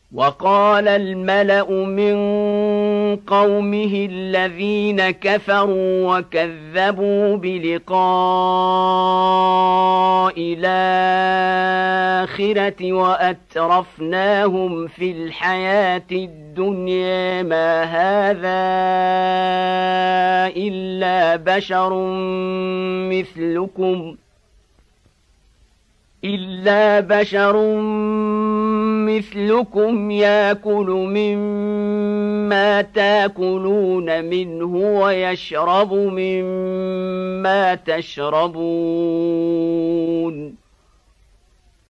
وقال الملأ من قومه الذين كفروا وكذبوا بلقاء الآخرة وأترفناهم في الحياة الدنيا ما هذا إلا بشر مثلكم يأكل مما تأكلون منه ويشرب مما تشربون